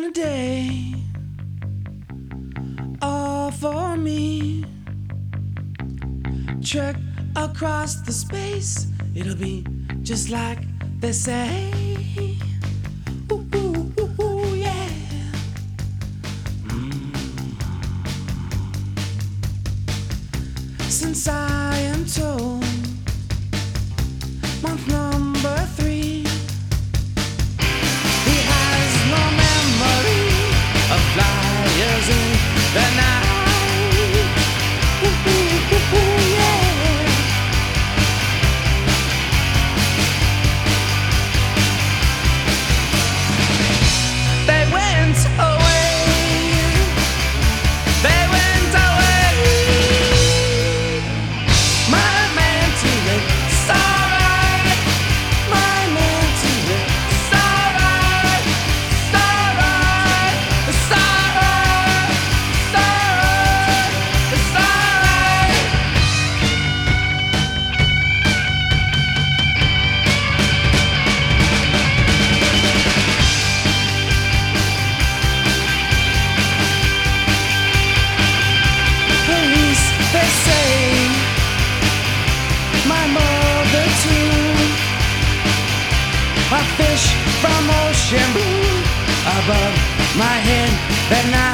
a day, all for me. Trek across the space, it'll be just like they say. Ooh, ooh, ooh, ooh, yeah. Since I am told, month number 3, he has no memory of flyers in the night. Ooh, ooh, ooh, ooh, yeah. They went away. They went away. My man to it, it's alright. My man to it, it's alright. It's alright. It's alright. It's alright. It's alright. Police, they say, my mother too. A fish from ocean blue above my head that night.